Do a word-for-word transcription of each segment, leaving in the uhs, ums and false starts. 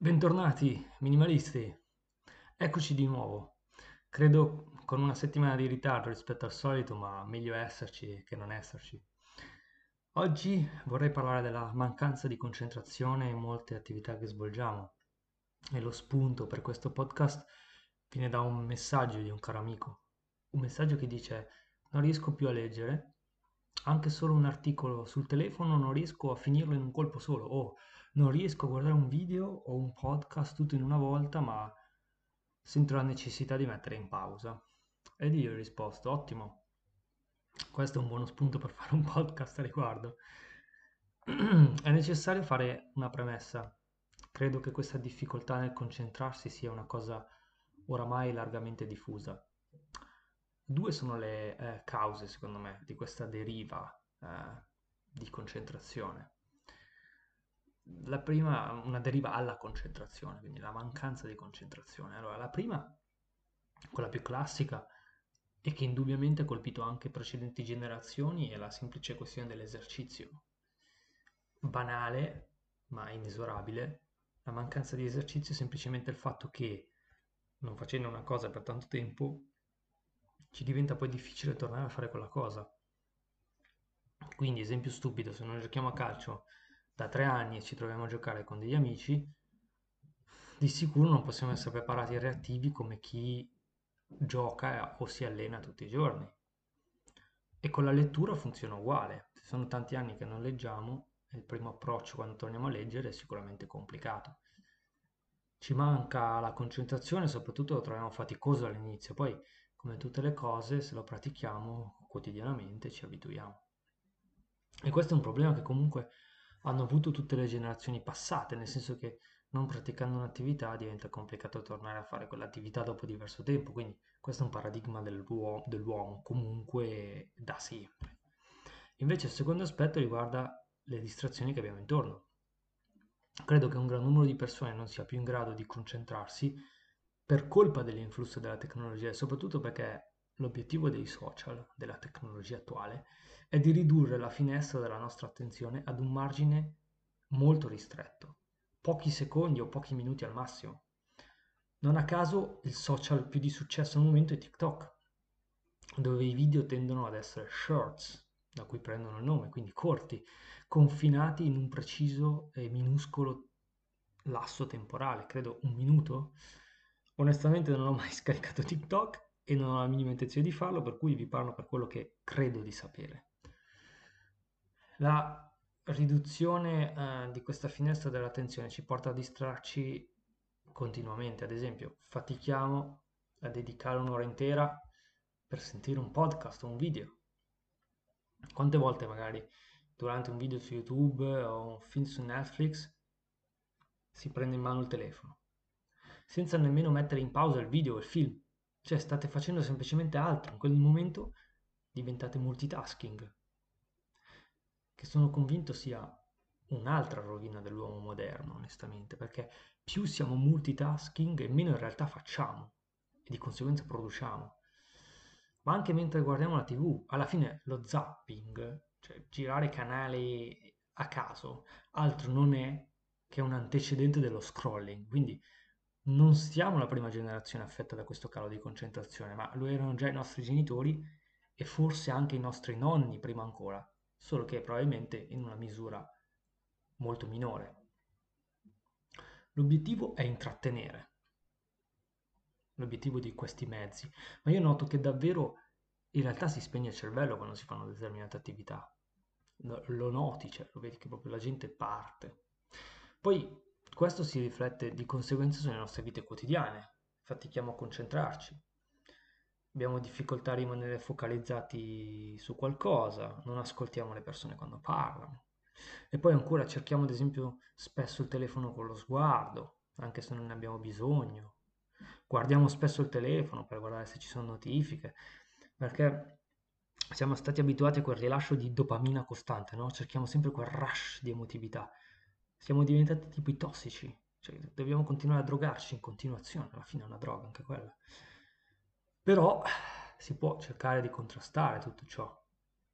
Bentornati minimalisti, eccoci di nuovo. Credo con una settimana di ritardo rispetto al solito, ma meglio esserci che non esserci. Oggi vorrei parlare della mancanza di concentrazione in molte attività che svolgiamo e lo spunto per questo podcast viene da un messaggio di un caro amico. Un messaggio che dice: non riesco più a leggere, anche solo un articolo sul telefono non riesco a finirlo in un colpo solo, o non riesco a guardare un video o un podcast tutto in una volta, ma sento la necessità di mettere in pausa. Ed io ho risposto: ottimo, questo è un buono spunto per fare un podcast a riguardo. È necessario fare una premessa. Credo che questa difficoltà nel concentrarsi sia una cosa oramai largamente diffusa. Due sono le eh, cause, secondo me, di questa deriva eh, di concentrazione. La prima, una deriva alla concentrazione, quindi la mancanza di concentrazione. Allora, la prima, quella più classica, e che indubbiamente ha colpito anche precedenti generazioni, è la semplice questione dell'esercizio. Banale, ma inesorabile, la mancanza di esercizio è semplicemente il fatto che, non facendo una cosa per tanto tempo, ci diventa poi difficile tornare a fare quella cosa. Quindi, esempio stupido, se noi giochiamo a calcio da tre anni e ci troviamo a giocare con degli amici, di sicuro non possiamo essere preparati e reattivi come chi gioca o si allena tutti i giorni. E con la lettura funziona uguale. Se sono tanti anni che non leggiamo, il primo approccio quando torniamo a leggere è sicuramente complicato. Ci manca la concentrazione, soprattutto lo troviamo faticoso all'inizio, poi come tutte le cose, se lo pratichiamo quotidianamente ci abituiamo. E questo è un problema che comunque hanno avuto tutte le generazioni passate, nel senso che non praticando un'attività diventa complicato tornare a fare quell'attività dopo diverso tempo, quindi questo è un paradigma dell'uo- dell'uomo comunque da sempre. Invece il secondo aspetto riguarda le distrazioni che abbiamo intorno. Credo che un gran numero di persone non sia più in grado di concentrarsi per colpa dell'influsso della tecnologia e soprattutto perché l'obiettivo dei social, della tecnologia attuale, è di ridurre la finestra della nostra attenzione ad un margine molto ristretto, pochi secondi o pochi minuti al massimo. Non a caso il social più di successo al momento è TikTok, dove i video tendono ad essere shorts, da cui prendono il nome, quindi corti, confinati in un preciso e minuscolo lasso temporale, credo un minuto. Onestamente non ho mai scaricato TikTok e non ho la minima intenzione di farlo, per cui vi parlo per quello che credo di sapere. La riduzione eh, di questa finestra dell'attenzione ci porta a distrarci continuamente, ad esempio, fatichiamo a dedicare un'ora intera per sentire un podcast o un video. Quante volte magari durante un video su YouTube o un film su Netflix si prende in mano il telefono, senza nemmeno mettere in pausa il video o il film. Cioè state facendo semplicemente altro, in quel momento diventate multitasking, che sono convinto sia un'altra rovina dell'uomo moderno, onestamente, perché più siamo multitasking e meno in realtà facciamo e di conseguenza produciamo. Ma anche mentre guardiamo la T V, alla fine lo zapping, cioè girare canali a caso, altro non è che un antecedente dello scrolling. Quindi non siamo la prima generazione affetta da questo calo di concentrazione, ma lo erano già i nostri genitori e forse anche i nostri nonni prima ancora, solo che probabilmente in una misura molto minore. L'obiettivo è intrattenere, l'obiettivo di questi mezzi, ma io noto che davvero in realtà si spegne il cervello quando si fanno determinate attività. Lo, lo noti, cioè, lo vedi che proprio la gente parte. Poi questo si riflette di conseguenza sulle nostre vite quotidiane, fatichiamo a concentrarci, abbiamo difficoltà a rimanere focalizzati su qualcosa, non ascoltiamo le persone quando parlano. E poi ancora cerchiamo ad esempio spesso il telefono con lo sguardo, anche se non ne abbiamo bisogno. Guardiamo spesso il telefono per guardare se ci sono notifiche, perché siamo stati abituati a quel rilascio di dopamina costante, no? Cerchiamo sempre quel rush di emotività. Siamo diventati tipo i tossici, cioè dobbiamo continuare a drogarci in continuazione, alla fine è una droga anche quella. Però si può cercare di contrastare tutto ciò.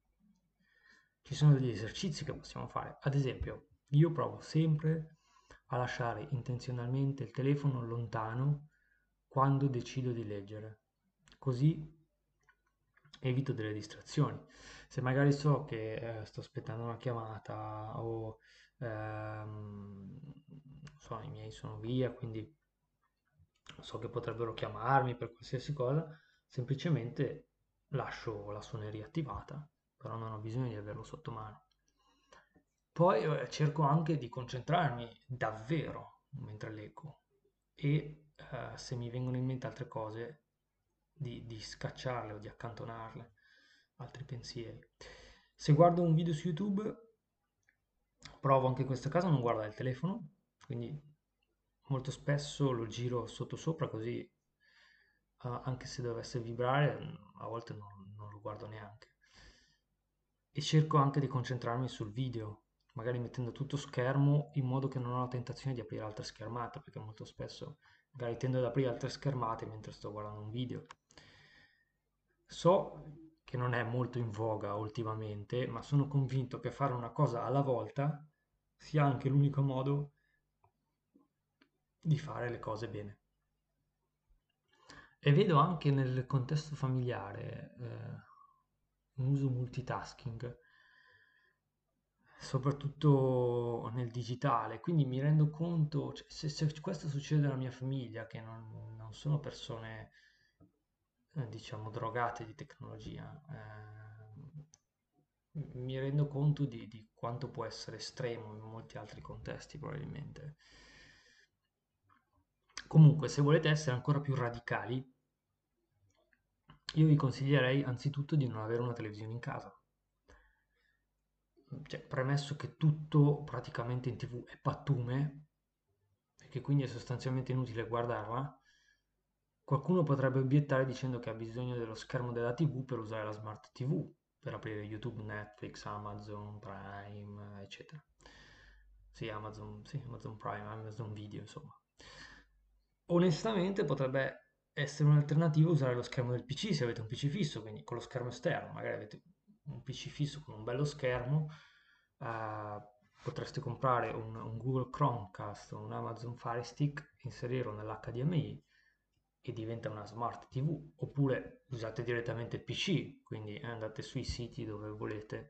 Ci sono degli esercizi che possiamo fare. Ad esempio, io provo sempre a lasciare intenzionalmente il telefono lontano quando decido di leggere. Così evito delle distrazioni. Se magari so che eh, sto aspettando una chiamata o ehm, non so, i miei sono via, quindi so che potrebbero chiamarmi per qualsiasi cosa, semplicemente lascio la suoneria attivata, però non ho bisogno di averlo sotto mano. Poi eh, cerco anche di concentrarmi davvero mentre leggo e eh, se mi vengono in mente altre cose, di, di scacciarle o di accantonarle, altri pensieri. Se guardo un video su YouTube, provo anche in questo caso a non guardare il telefono, quindi molto spesso lo giro sotto sopra così eh, anche se dovesse vibrare, a volte non, non lo guardo neanche. E cerco anche di concentrarmi sul video, magari mettendo tutto schermo in modo che non ho la tentazione di aprire altre schermate, perché molto spesso magari tendo ad aprire altre schermate mentre sto guardando un video. So che non è molto in voga ultimamente, ma sono convinto che fare una cosa alla volta sia anche l'unico modo di fare le cose bene. E vedo anche nel contesto familiare eh, un uso multitasking, soprattutto nel digitale, quindi mi rendo conto, cioè, se, se questo succede nella mia famiglia, che non, non sono persone, eh, diciamo, drogate di tecnologia, eh, mi rendo conto di, di quanto può essere estremo in molti altri contesti, probabilmente. Comunque, se volete essere ancora più radicali, io vi consiglierei anzitutto di non avere una televisione in casa. Cioè, premesso che tutto praticamente in T V è pattume, e che quindi è sostanzialmente inutile guardarla, qualcuno potrebbe obiettare dicendo che ha bisogno dello schermo della T V per usare la Smart T V, per aprire YouTube, Netflix, Amazon Prime, eccetera. Sì, Amazon, sì, Amazon Prime, Amazon Video, insomma. Onestamente potrebbe essere un'alternativa usare lo schermo del P C se avete un P C fisso, quindi con lo schermo esterno, magari avete un P C fisso con un bello schermo, eh, potreste comprare un, un Google Chromecast o un Amazon Fire Stick, inserirlo nell'H D M I e diventa una Smart T V, oppure usate direttamente il P C, quindi andate sui siti dove volete,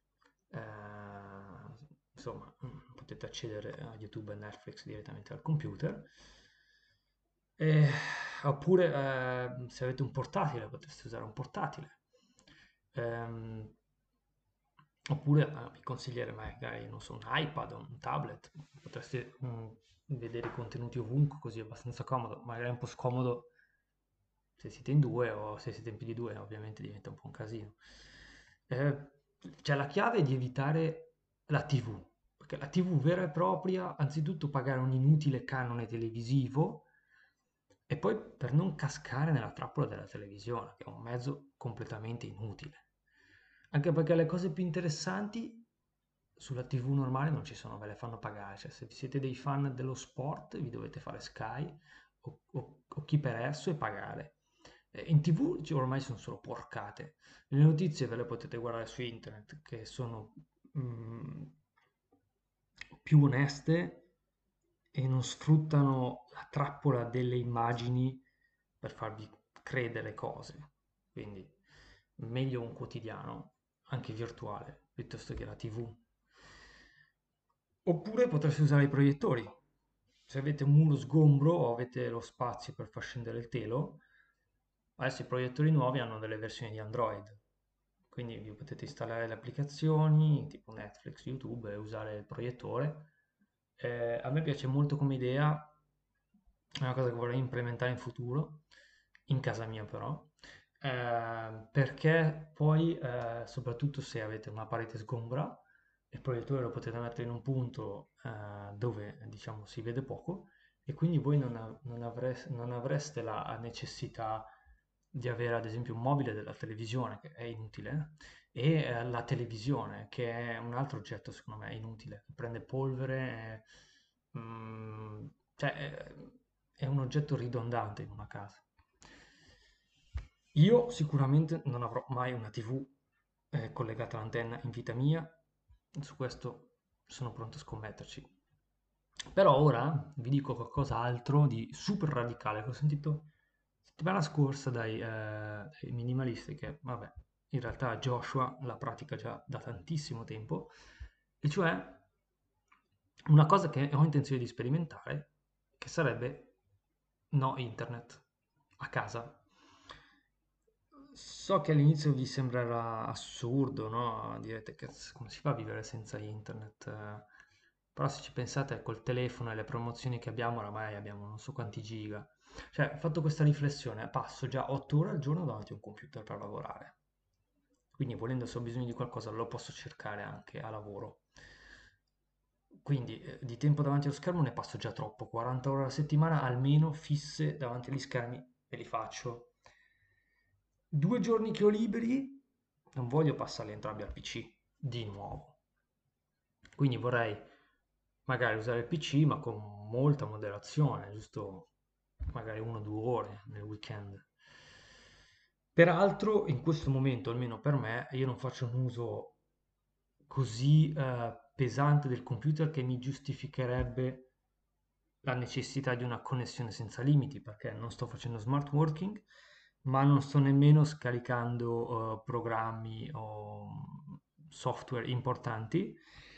eh, insomma, potete accedere a YouTube e Netflix direttamente dal computer. Eh, oppure eh, se avete un portatile, potreste usare un portatile. Ehm, oppure eh, vi consiglierei magari, non so, un iPad o un tablet. Potreste mm, vedere i contenuti ovunque, così è abbastanza comodo. Magari è un po' scomodo se siete in due o se siete in più di due, ovviamente diventa un po' un casino. Eh, cioè la chiave è di evitare la T V, perché la T V vera e propria, anzitutto pagare un inutile canone televisivo e poi per non cascare nella trappola della televisione, che è un mezzo completamente inutile. Anche perché le cose più interessanti sulla T V normale non ci sono, ve le fanno pagare. Cioè, se siete dei fan dello sport, vi dovete fare Sky o, o- o chi per esso e pagare. Eh, In T V cioè, ormai sono solo porcate. Le notizie ve le potete guardare su internet, che sono mm, più oneste e non sfruttano la trappola delle immagini per farvi credere cose. Quindi meglio un quotidiano, anche virtuale, piuttosto che la T V. Oppure potreste usare i proiettori. Se avete un muro sgombro o avete lo spazio per far scendere il telo, adesso i proiettori nuovi hanno delle versioni di Android, quindi vi potete installare le applicazioni tipo Netflix, YouTube e usare il proiettore. Eh, a me piace molto come idea, è una cosa che vorrei implementare in futuro, in casa mia però, eh, perché poi, eh, soprattutto se avete una parete sgombra, il proiettore lo potete mettere in un punto eh, dove diciamo si vede poco e quindi voi non, av- non avres- non avreste la necessità di avere ad esempio un mobile della televisione, che è inutile, e eh, la televisione, che è un altro oggetto secondo me inutile, che prende polvere, eh, mm, cioè è, è un oggetto ridondante in una casa. Io sicuramente non avrò mai una T V eh, collegata all'antenna in vita mia, su questo sono pronto a scommetterci. Però ora vi dico qualcos'altro di super radicale che ho sentito settimana scorsa dai, eh, dai minimalisti che, vabbè, in realtà Joshua la pratica già da tantissimo tempo, e cioè una cosa che ho intenzione di sperimentare, che sarebbe no internet a casa. So che all'inizio vi sembrerà assurdo, no? Direte che come si fa a vivere senza internet? Eh, Però se ci pensate col telefono e le promozioni che abbiamo, oramai abbiamo non so quanti giga. Cioè, ho fatto questa riflessione, passo già otto ore al giorno davanti a un computer per lavorare. Quindi volendo se ho bisogno di qualcosa lo posso cercare anche a lavoro. Quindi eh, di tempo davanti allo schermo ne passo già troppo, quaranta ore alla settimana almeno fisse davanti agli schermi e li faccio. Due giorni che ho liberi, non voglio passarli entrambi al P C, di nuovo. Quindi vorrei magari usare il P C, ma con molta moderazione, giusto magari una o due ore nel weekend. Peraltro, in questo momento, almeno per me, io non faccio un uso così eh, pesante del computer che mi giustificherebbe la necessità di una connessione senza limiti, perché non sto facendo smart working, ma non sto nemmeno scaricando eh, programmi o software importanti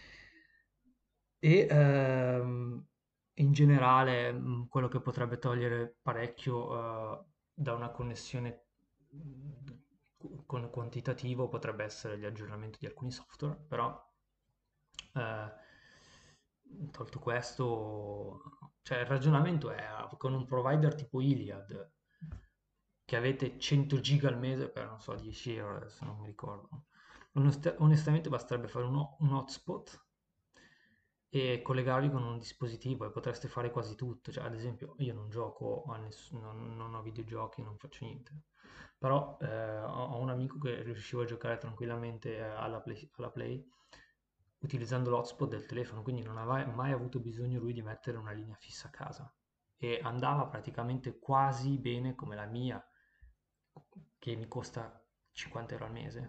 e ehm, in generale mh, quello che potrebbe togliere parecchio eh, da una connessione mh, con quantitativo potrebbe essere gli aggiornamenti di alcuni software, però eh, tolto questo, cioè il ragionamento è con un provider tipo Iliad che avete cento giga al mese per non so dieci euro, adesso non mi ricordo. Onest- onestamente basterebbe fare un, ho- un hotspot e collegarli con un dispositivo e potreste fare quasi tutto. Cioè, ad esempio, io non gioco a ness- non, non ho videogiochi, non faccio niente. Però eh, ho, ho un amico che riusciva a giocare tranquillamente eh, alla Play, alla Play utilizzando l'hotspot del telefono, quindi non aveva mai avuto bisogno lui di mettere una linea fissa a casa e andava praticamente quasi bene come la mia, che mi costa cinquanta euro al mese.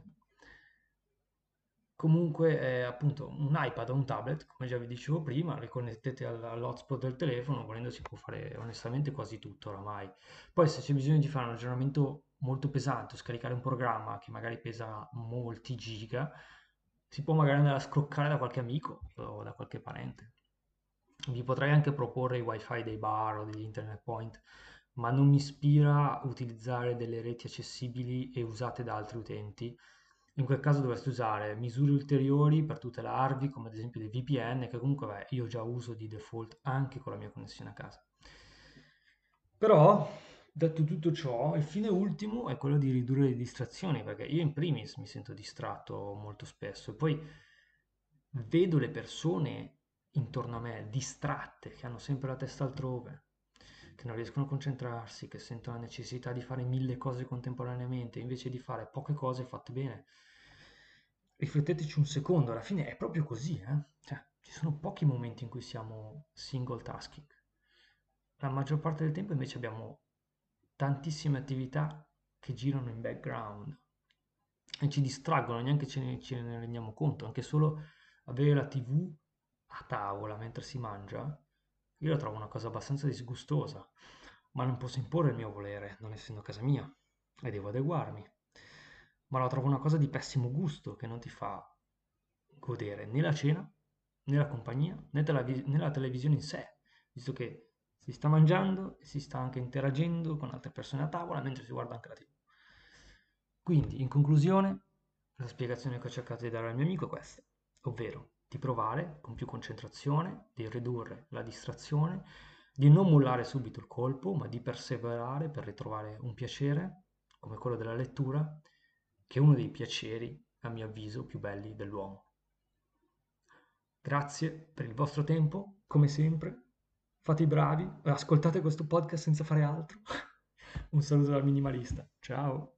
Comunque, eh, appunto, un iPad o un tablet, come già vi dicevo prima, li connettete all- all'hotspot del telefono, volendo si può fare onestamente quasi tutto oramai. Poi se c'è bisogno di fare un aggiornamento molto pesante, o scaricare un programma che magari pesa molti giga, si può magari andare a scroccare da qualche amico o da qualche parente. Vi potrei anche proporre i wifi dei bar o degli internet point, ma non mi ispira a utilizzare delle reti accessibili e usate da altri utenti. In quel caso dovreste usare misure ulteriori per tutelarvi, come ad esempio dei V P N, che comunque beh, io già uso di default anche con la mia connessione a casa. Però, detto tutto ciò, il fine ultimo è quello di ridurre le distrazioni, perché io in primis mi sento distratto molto spesso e poi vedo le persone intorno a me distratte, che hanno sempre la testa altrove, che non riescono a concentrarsi, che sentono la necessità di fare mille cose contemporaneamente, invece di fare poche cose fatte bene. Rifletteteci un secondo, alla fine è proprio così, eh? Cioè, ci sono pochi momenti in cui siamo single tasking. La maggior parte del tempo invece abbiamo tantissime attività che girano in background e ci distraggono, neanche ce ne, ce ne rendiamo conto, anche solo avere la T V a tavola mentre si mangia, io la trovo una cosa abbastanza disgustosa, ma non posso imporre il mio volere, non essendo casa mia, e devo adeguarmi. Ma la trovo una cosa di pessimo gusto che non ti fa godere né la cena, né la compagnia, né, televi- né la televisione in sé, visto che si sta mangiando e si sta anche interagendo con altre persone a tavola mentre si guarda anche la T V. Quindi, in conclusione, la spiegazione che ho cercato di dare al mio amico è questa, ovvero di provare con più concentrazione, di ridurre la distrazione, di non mollare subito il colpo, ma di perseverare per ritrovare un piacere, come quello della lettura, che è uno dei piaceri, a mio avviso, più belli dell'uomo. Grazie per il vostro tempo, come sempre. Fate i bravi, ascoltate questo podcast senza fare altro. Un saluto dal minimalista. Ciao.